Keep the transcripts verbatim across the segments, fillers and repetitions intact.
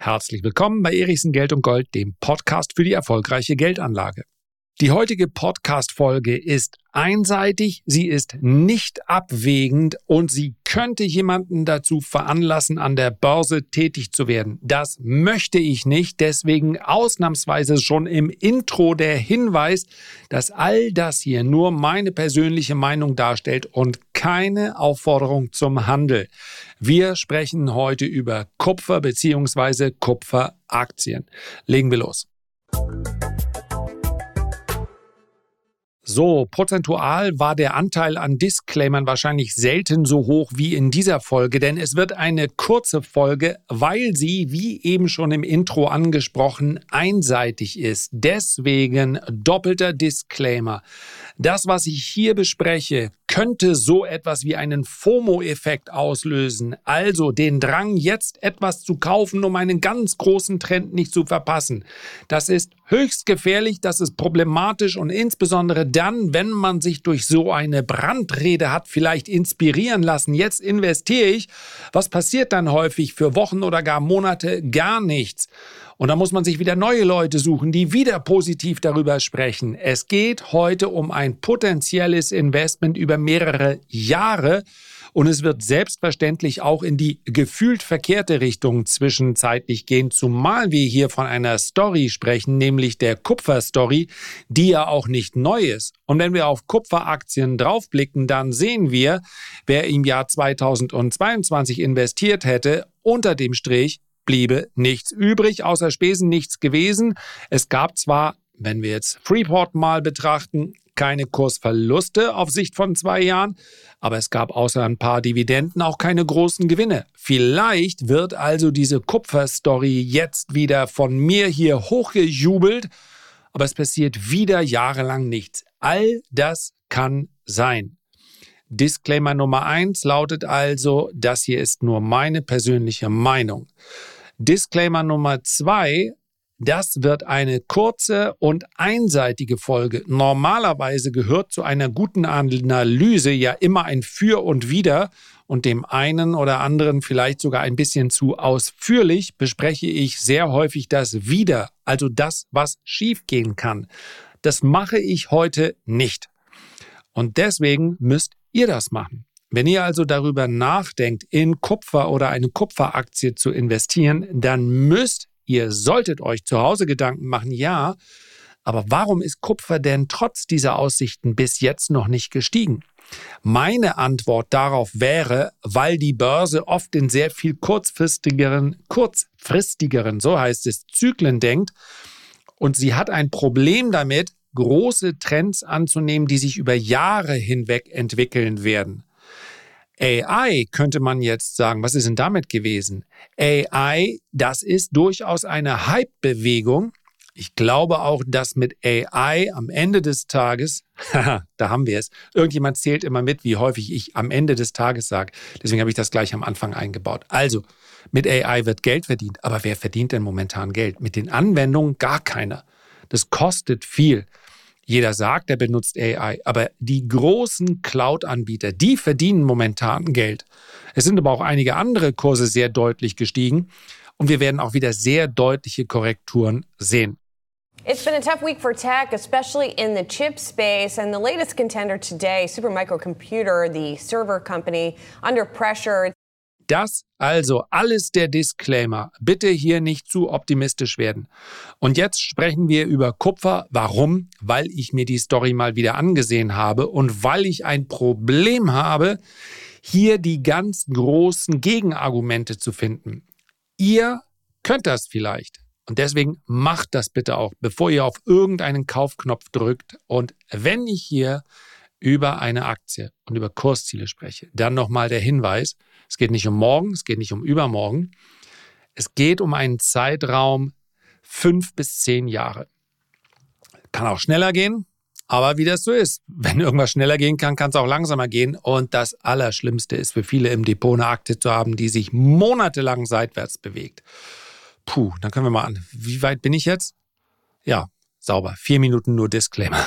Herzlich willkommen bei Erichsen Geld und Gold, dem Podcast für die erfolgreiche Geldanlage. Die heutige Podcast-Folge ist einseitig, sie ist nicht abwägend und sie könnte jemanden dazu veranlassen, an der Börse tätig zu werden. Das möchte ich nicht, deswegen ausnahmsweise schon im Intro der Hinweis, dass all das hier nur meine persönliche Meinung darstellt und keine Aufforderung zum Handel. Wir sprechen heute über Kupfer bzw. Kupferaktien. Legen wir los. So, prozentual war der Anteil an Disclaimern wahrscheinlich selten so hoch wie in dieser Folge, denn es wird eine kurze Folge, weil sie, wie eben schon im Intro angesprochen, einseitig ist. Deswegen doppelter Disclaimer. Das, was ich hier bespreche, könnte so etwas wie einen FOMO-Effekt auslösen, also den Drang, jetzt etwas zu kaufen, um einen ganz großen Trend nicht zu verpassen. Das ist höchst gefährlich, das ist problematisch und insbesondere dann, wenn man sich durch so eine Brandrede hat vielleicht inspirieren lassen, jetzt investiere ich, was passiert dann häufig für Wochen oder gar Monate? Gar nichts. Und da muss man sich wieder neue Leute suchen, die wieder positiv darüber sprechen. Es geht heute um ein potenzielles Investment über mehrere Jahre und es wird selbstverständlich auch in die gefühlt verkehrte Richtung zwischenzeitlich gehen, zumal wir hier von einer Story sprechen, nämlich der Kupfer-Story, die ja auch nicht neu ist. Und wenn wir auf Kupferaktien draufblicken, dann sehen wir, wer im Jahr zweitausendzweiundzwanzig investiert hätte, unter dem Strich bliebe nichts übrig, außer Spesen nichts gewesen. Es gab zwar, wenn wir jetzt Freeport mal betrachten, keine Kursverluste auf Sicht von zwei Jahren, aber es gab außer ein paar Dividenden auch keine großen Gewinne. Vielleicht wird also diese Kupfer-Story jetzt wieder von mir hier hochgejubelt, aber es passiert wieder jahrelang nichts. All das kann sein. Disclaimer Nummer eins lautet also, das hier ist nur meine persönliche Meinung. Disclaimer Nummer zwei, das wird eine kurze und einseitige Folge. Normalerweise gehört zu einer guten Analyse ja immer ein Für und Wider und dem einen oder anderen vielleicht sogar ein bisschen zu ausführlich bespreche ich sehr häufig das Wider, also das, was schiefgehen kann. Das mache ich heute nicht. Und deswegen müsst ihr das machen. Wenn ihr also darüber nachdenkt, in Kupfer oder eine Kupferaktie zu investieren, dann müsst ihr, solltet euch zu Hause Gedanken machen, ja, aber warum ist Kupfer denn trotz dieser Aussichten bis jetzt noch nicht gestiegen? Meine Antwort darauf wäre, weil die Börse oft in sehr viel kurzfristigeren, kurzfristigeren, so heißt es, Zyklen denkt und sie hat ein Problem damit, große Trends anzunehmen, die sich über Jahre hinweg entwickeln werden. A I könnte man jetzt sagen, was ist denn damit gewesen? A I, das ist durchaus eine Hype-Bewegung. Ich glaube auch, dass mit A I am Ende des Tages, haha, da haben wir es, irgendjemand zählt immer mit, wie häufig ich am Ende des Tages sage. Deswegen habe ich das gleich am Anfang eingebaut. Also, mit A I wird Geld verdient. Aber wer verdient denn momentan Geld? Mit den Anwendungen gar keiner. Das kostet viel. Jeder sagt, er benutzt A I, aber die großen Cloud-Anbieter, die verdienen momentan Geld. Es sind aber auch einige andere Kurse sehr deutlich gestiegen und wir werden auch wieder sehr deutliche Korrekturen sehen. It's been a tough week for tech, especially in the chip space, and the latest contender today, Supermicro Computer, the server company, under pressure. Das also alles der Disclaimer. Bitte hier nicht zu optimistisch werden. Und jetzt sprechen wir über Kupfer. Warum? Weil ich mir die Story mal wieder angesehen habe und weil ich ein Problem habe, hier die ganz großen Gegenargumente zu finden. Ihr könnt das vielleicht. Und deswegen macht das bitte auch, bevor ihr auf irgendeinen Kaufknopf drückt. Und wenn ich hier über eine Aktie und über Kursziele spreche, dann nochmal der Hinweis, es geht nicht um morgen, es geht nicht um übermorgen. Es geht um einen Zeitraum fünf bis zehn Jahre. Kann auch schneller gehen, aber wie das so ist, wenn irgendwas schneller gehen kann, kann es auch langsamer gehen. Und das Allerschlimmste ist für viele im Depot eine Aktie zu haben, die sich monatelang seitwärts bewegt. Puh, dann können wir mal an. Wie weit bin ich jetzt? Ja, sauber. Vier Minuten nur Disclaimer.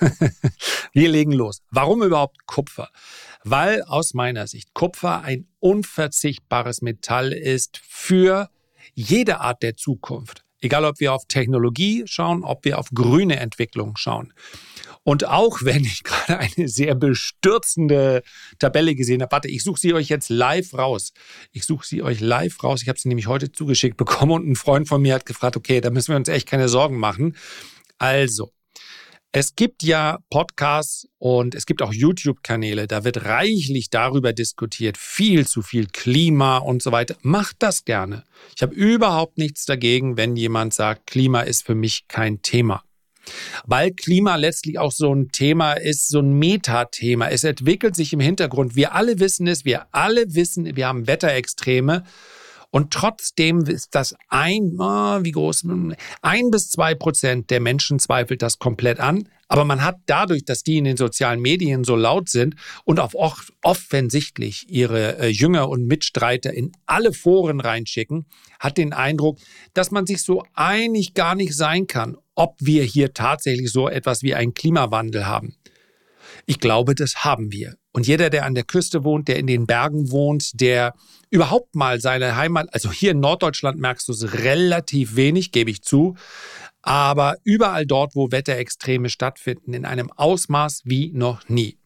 Wir legen los. Warum überhaupt Kupfer? Weil aus meiner Sicht Kupfer ein unverzichtbares Metall ist für jede Art der Zukunft. Egal, ob wir auf Technologie schauen, ob wir auf grüne Entwicklung schauen. Und auch wenn ich gerade eine sehr bestürzende Tabelle gesehen habe, warte, ich suche sie euch jetzt live raus. Ich suche sie euch live raus. Ich habe sie nämlich heute zugeschickt bekommen und ein Freund von mir hat gefragt, okay, da müssen wir uns echt keine Sorgen machen. Also, es gibt ja Podcasts und es gibt auch YouTube-Kanäle, da wird reichlich darüber diskutiert, viel zu viel Klima und so weiter. Macht das gerne. Ich habe überhaupt nichts dagegen, wenn jemand sagt, Klima ist für mich kein Thema. Weil Klima letztlich auch so ein Thema ist, so ein Metathema. Es entwickelt sich im Hintergrund. Wir alle wissen es, wir alle wissen, wir haben Wetterextreme. Und trotzdem ist das ein, oh, wie groß, ein bis zwei Prozent der Menschen zweifelt das komplett an. Aber man hat dadurch, dass die in den sozialen Medien so laut sind und auch offensichtlich ihre äh, Jünger und Mitstreiter in alle Foren reinschicken, hat den Eindruck, dass man sich so einig gar nicht sein kann, ob wir hier tatsächlich so etwas wie einen Klimawandel haben. Ich glaube, das haben wir. Und jeder, der an der Küste wohnt, der in den Bergen wohnt, der überhaupt mal seine Heimat, also hier in Norddeutschland merkst du es relativ wenig, gebe ich zu, aber überall dort, wo Wetterextreme stattfinden, in einem Ausmaß wie noch nie.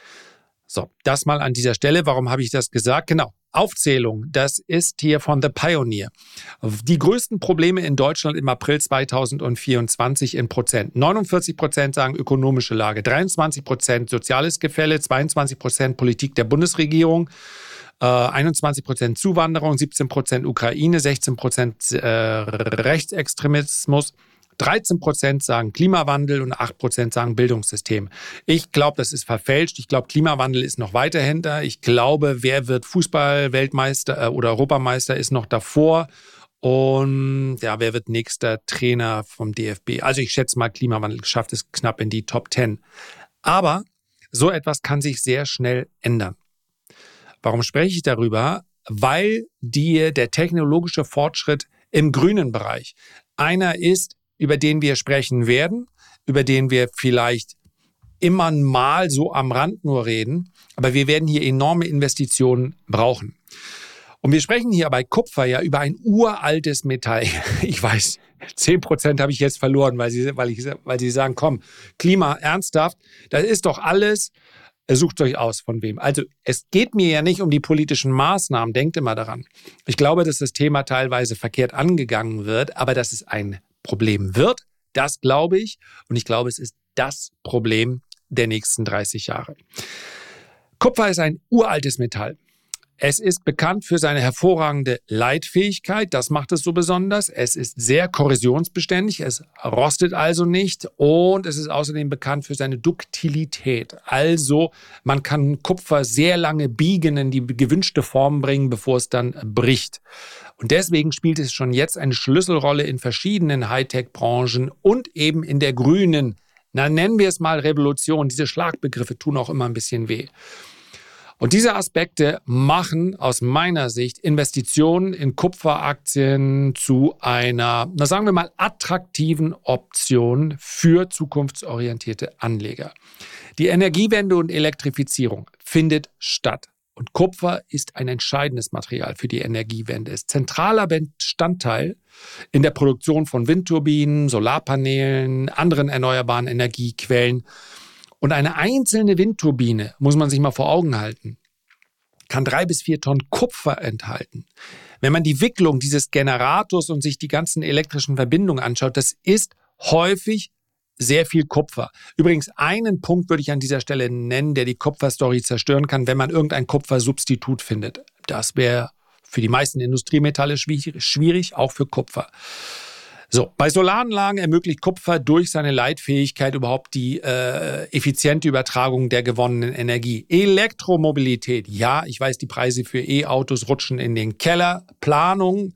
So, das mal an dieser Stelle. Warum habe ich das gesagt? Genau. Aufzählung, das ist hier von The Pioneer. Die größten Probleme in Deutschland im April zweitausendvierundzwanzig in Prozent. neunundvierzig Prozent sagen ökonomische Lage, dreiundzwanzig Prozent soziales Gefälle, zweiundzwanzig Prozent Politik der Bundesregierung, äh, einundzwanzig Prozent Zuwanderung, siebzehn Prozent Ukraine, sechzehn Prozent äh, Rechtsextremismus, dreizehn Prozent sagen Klimawandel und acht Prozent sagen Bildungssystem. Ich glaube, das ist verfälscht. Ich glaube, Klimawandel ist noch weiter hinter. Ich glaube, wer wird Fußball-Weltmeister äh, oder Europameister ist noch davor. Und ja, wer wird nächster Trainer vom D F B? Also ich schätze mal, Klimawandel schafft es knapp in die Top zehn. Aber so etwas kann sich sehr schnell ändern. Warum spreche ich darüber? Weil die, der technologische Fortschritt im grünen Bereich einer ist, über den wir sprechen werden, über den wir vielleicht immer mal so am Rand nur reden, aber wir werden hier enorme Investitionen brauchen. Und wir sprechen hier bei Kupfer ja über ein uraltes Metall. Ich weiß, zehn Prozent habe ich jetzt verloren, weil sie, weil, ich, weil sie sagen, komm, Klima, ernsthaft, das ist doch alles, sucht euch aus von wem. Also es geht mir ja nicht um die politischen Maßnahmen, denkt immer daran. Ich glaube, dass das Thema teilweise verkehrt angegangen wird, aber dass es ein Problem wird, das glaube ich. Und ich glaube, es ist das Problem der nächsten dreißig Jahre. Kupfer ist ein uraltes Metall. Es ist bekannt für seine hervorragende Leitfähigkeit, das macht es so besonders. Es ist sehr korrosionsbeständig, es rostet also nicht und es ist außerdem bekannt für seine Duktilität. Also man kann Kupfer sehr lange biegen, in die gewünschte Form bringen, bevor es dann bricht. Und deswegen spielt es schon jetzt eine Schlüsselrolle in verschiedenen Hightech-Branchen und eben in der grünen, na nennen wir es mal Revolution. Diese Schlagbegriffe tun auch immer ein bisschen weh. Und diese Aspekte machen aus meiner Sicht Investitionen in Kupferaktien zu einer, na sagen wir mal, attraktiven Option für zukunftsorientierte Anleger. Die Energiewende und Elektrifizierung findet statt. Und Kupfer ist ein entscheidendes Material für die Energiewende. Es ist zentraler Bestandteil in der Produktion von Windturbinen, Solarpanelen, anderen erneuerbaren Energiequellen. Und eine einzelne Windturbine, muss man sich mal vor Augen halten, kann drei bis vier Tonnen Kupfer enthalten. Wenn man die Wicklung dieses Generators und sich die ganzen elektrischen Verbindungen anschaut, das ist häufig sehr viel Kupfer. Übrigens, einen Punkt würde ich an dieser Stelle nennen, der die Kupferstory zerstören kann, wenn man irgendein Kupfersubstitut findet. Das wäre für die meisten Industriemetalle schwierig, auch für Kupfer. So, bei Solaranlagen ermöglicht Kupfer durch seine Leitfähigkeit überhaupt die äh, effiziente Übertragung der gewonnenen Energie. Elektromobilität, ja, ich weiß, die Preise für E-Autos rutschen in den Keller. Planung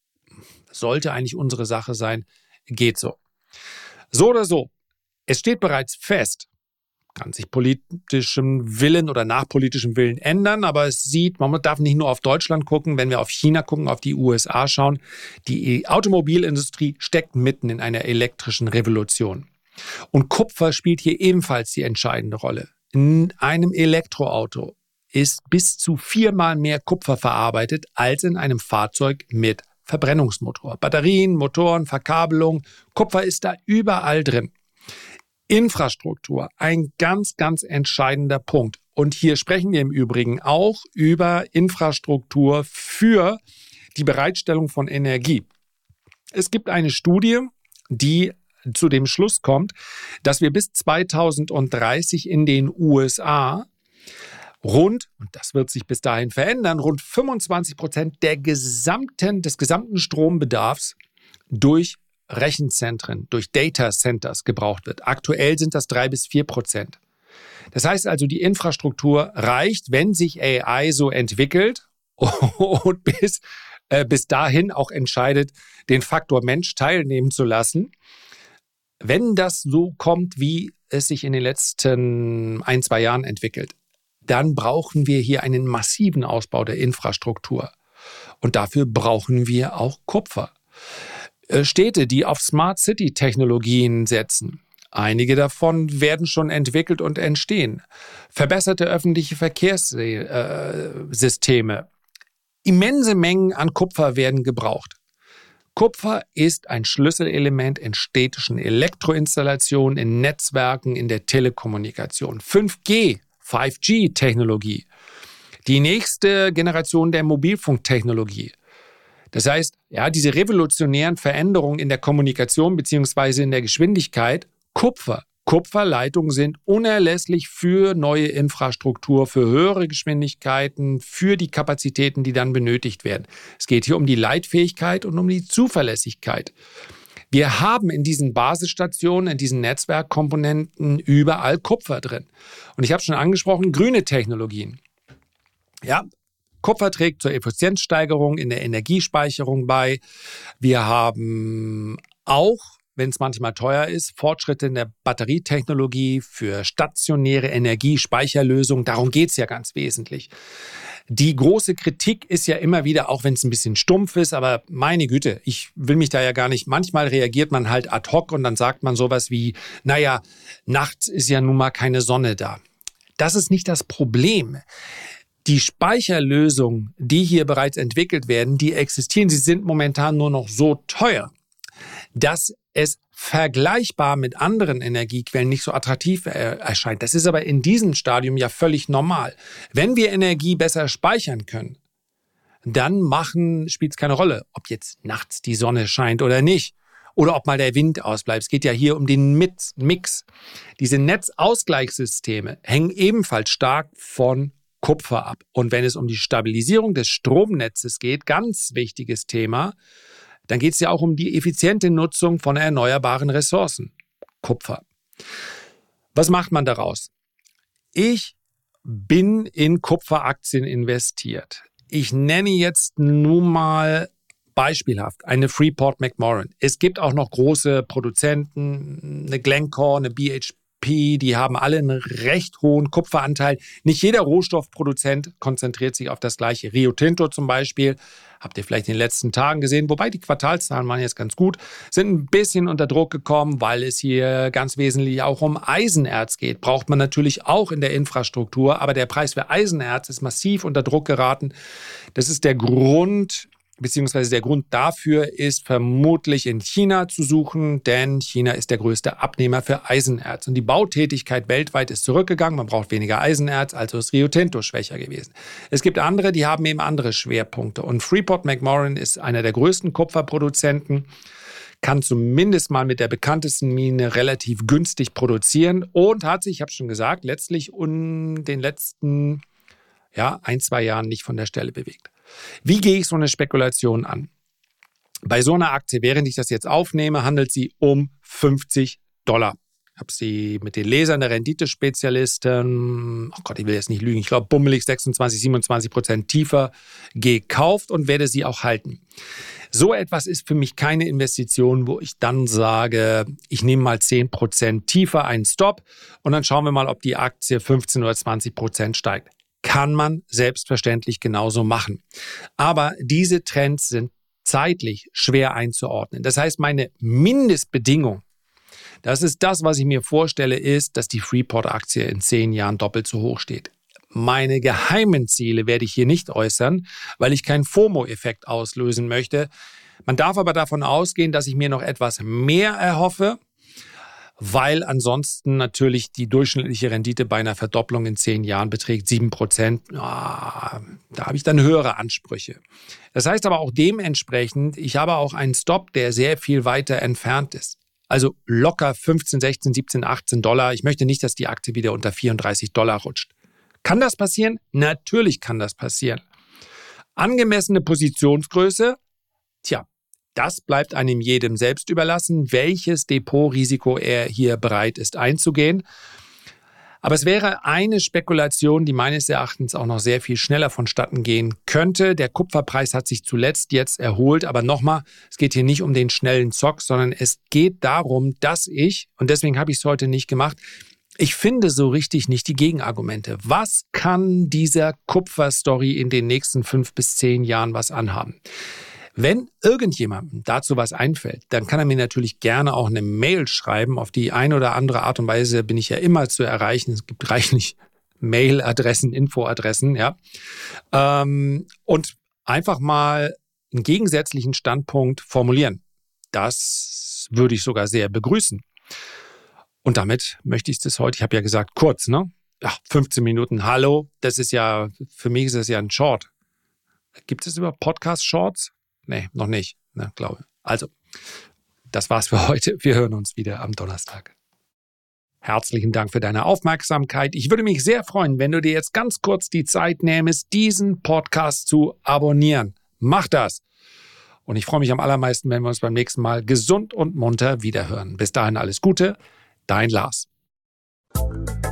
sollte eigentlich unsere Sache sein, geht so. So oder so, es steht bereits fest, kann sich politischem Willen oder nach politischem Willen ändern, aber es sieht, man darf nicht nur auf Deutschland gucken, wenn wir auf China gucken, auf die U S A schauen, die Automobilindustrie steckt mitten in einer elektrischen Revolution. Und Kupfer spielt hier ebenfalls die entscheidende Rolle. In einem Elektroauto ist bis zu viermal mehr Kupfer verarbeitet als in einem Fahrzeug mit Verbrennungsmotor. Batterien, Motoren, Verkabelung, Kupfer ist da überall drin. Infrastruktur, ein ganz, ganz entscheidender Punkt. Und hier sprechen wir im Übrigen auch über Infrastruktur für die Bereitstellung von Energie. Es gibt eine Studie, die zu dem Schluss kommt, dass wir bis zweitausenddreißig in den U S A rund, und das wird sich bis dahin verändern, rund fünfundzwanzig Prozent der gesamten, des gesamten Strombedarfs durch Rechenzentren, durch Data Centers gebraucht wird. Aktuell sind das drei bis vier Prozent. Das heißt also, die Infrastruktur reicht, wenn sich A I so entwickelt und bis, äh, bis dahin auch entscheidet, den Faktor Mensch teilnehmen zu lassen. Wenn das so kommt, wie es sich in den letzten ein, zwei Jahren entwickelt, dann brauchen wir hier einen massiven Ausbau der Infrastruktur. Und dafür brauchen wir auch Kupfer. Städte, die auf Smart City-Technologien setzen. Einige davon werden schon entwickelt und entstehen. Verbesserte öffentliche Verkehrssysteme. Immense Mengen an Kupfer werden gebraucht. Kupfer ist ein Schlüsselelement in städtischen Elektroinstallationen, in Netzwerken, in der Telekommunikation. fünf G, fünf G-Technologie. Die nächste Generation der Mobilfunktechnologie. Das heißt, ja, diese revolutionären Veränderungen in der Kommunikation bzw. in der Geschwindigkeit, Kupfer. Kupferleitungen sind unerlässlich für neue Infrastruktur, für höhere Geschwindigkeiten, für die Kapazitäten, die dann benötigt werden. Es geht hier um die Leitfähigkeit und um die Zuverlässigkeit. Wir haben in diesen Basisstationen, in diesen Netzwerkkomponenten überall Kupfer drin. Und ich habe schon angesprochen, grüne Technologien. Ja, Kupfer trägt zur Effizienzsteigerung in der Energiespeicherung bei. Wir haben auch, wenn es manchmal teuer ist, Fortschritte in der Batterietechnologie für stationäre Energiespeicherlösungen. Darum geht es ja ganz wesentlich. Die große Kritik ist ja immer wieder, auch wenn es ein bisschen stumpf ist, aber meine Güte, ich will mich da ja gar nicht, manchmal reagiert man halt ad hoc und dann sagt man sowas wie, naja, nachts ist ja nun mal keine Sonne da. Das ist nicht das Problem. Die Speicherlösungen, die hier bereits entwickelt werden, die existieren, sie sind momentan nur noch so teuer, dass es vergleichbar mit anderen Energiequellen nicht so attraktiv erscheint. Das ist aber in diesem Stadium ja völlig normal. Wenn wir Energie besser speichern können, dann machen, spielt es keine Rolle, ob jetzt nachts die Sonne scheint oder nicht. Oder ob mal der Wind ausbleibt. Es geht ja hier um den Mix. Diese Netzausgleichssysteme hängen ebenfalls stark von Kupfer ab. Und wenn es um die Stabilisierung des Stromnetzes geht, ganz wichtiges Thema, dann geht es ja auch um die effiziente Nutzung von erneuerbaren Ressourcen. Kupfer. Was macht man daraus? Ich bin in Kupferaktien investiert. Ich nenne jetzt nun mal beispielhaft eine Freeport-McMoRan. Es gibt auch noch große Produzenten, eine Glencore, eine B H P, die haben alle einen recht hohen Kupferanteil. Nicht jeder Rohstoffproduzent konzentriert sich auf das Gleiche. Rio Tinto zum Beispiel, habt ihr vielleicht in den letzten Tagen gesehen, wobei die Quartalszahlen waren jetzt ganz gut, sind ein bisschen unter Druck gekommen, weil es hier ganz wesentlich auch um Eisenerz geht. Braucht man natürlich auch in der Infrastruktur, aber der Preis für Eisenerz ist massiv unter Druck geraten. Das ist der Grund, beziehungsweise der Grund dafür ist vermutlich in China zu suchen, denn China ist der größte Abnehmer für Eisenerz. Und die Bautätigkeit weltweit ist zurückgegangen, man braucht weniger Eisenerz, also ist Rio Tinto schwächer gewesen. Es gibt andere, die haben eben andere Schwerpunkte. Und Freeport-McMoRan ist einer der größten Kupferproduzenten, kann zumindest mal mit der bekanntesten Mine relativ günstig produzieren und hat sich, ich habe schon gesagt, letztlich in den letzten ja, ein, zwei Jahren nicht von der Stelle bewegt. Wie gehe ich so eine Spekulation an? Bei so einer Aktie, während ich das jetzt aufnehme, handelt sie um fünfzig Dollar. Ich habe sie mit den Lesern der Renditespezialisten, oh Gott, ich will jetzt nicht lügen, ich glaube bummelig sechsundzwanzig, siebenundzwanzig Prozent tiefer gekauft und werde sie auch halten. So etwas ist für mich keine Investition, wo ich dann sage, ich nehme mal zehn Prozent tiefer einen Stop und dann schauen wir mal, ob die Aktie fünfzehn oder zwanzig Prozent steigt. Kann man selbstverständlich genauso machen. Aber diese Trends sind zeitlich schwer einzuordnen. Das heißt, meine Mindestbedingung, das ist das, was ich mir vorstelle, ist, dass die Freeport-Aktie in zehn Jahren doppelt so hoch steht. Meine geheimen Ziele werde ich hier nicht äußern, weil ich keinen FOMO-Effekt auslösen möchte. Man darf aber davon ausgehen, dass ich mir noch etwas mehr erhoffe, weil ansonsten natürlich die durchschnittliche Rendite bei einer Verdopplung in zehn Jahren beträgt sieben Prozent. Ah, da habe ich dann höhere Ansprüche. Das heißt aber auch dementsprechend, ich habe auch einen Stop, der sehr viel weiter entfernt ist. Also locker fünfzehn, sechzehn, siebzehn, achtzehn Dollar. Ich möchte nicht, dass die Aktie wieder unter vierunddreißig Dollar rutscht. Kann das passieren? Natürlich kann das passieren. Angemessene Positionsgröße? Tja, das bleibt einem jedem selbst überlassen, welches Depotrisiko er hier bereit ist einzugehen. Aber es wäre eine Spekulation, die meines Erachtens auch noch sehr viel schneller vonstatten gehen könnte. Der Kupferpreis hat sich zuletzt jetzt erholt, aber nochmal, es geht hier nicht um den schnellen Zock, sondern es geht darum, dass ich, und deswegen habe ich es heute nicht gemacht, ich finde so richtig nicht die Gegenargumente. Was kann dieser Kupferstory in den nächsten fünf bis zehn Jahren was anhaben? Wenn irgendjemandem dazu was einfällt, dann kann er mir natürlich gerne auch eine Mail schreiben. Auf die eine oder andere Art und Weise bin ich ja immer zu erreichen. Es gibt reichlich Mailadressen, Infoadressen, ja. Ähm, und einfach mal einen gegensätzlichen Standpunkt formulieren. Das würde ich sogar sehr begrüßen. Und damit möchte ich das heute, ich habe ja gesagt, kurz, ne? Ja, fünfzehn Minuten, hallo. Das ist ja, für mich ist das ja ein Short. Gibt es überhaupt Podcast-Shorts? Nee, noch nicht, ne, glaube ich. Also, das war's für heute. Wir hören uns wieder am Donnerstag. Herzlichen Dank für deine Aufmerksamkeit. Ich würde mich sehr freuen, wenn du dir jetzt ganz kurz die Zeit nähmest, diesen Podcast zu abonnieren. Mach das! Und ich freue mich am allermeisten, wenn wir uns beim nächsten Mal gesund und munter wiederhören. Bis dahin alles Gute, dein Lars.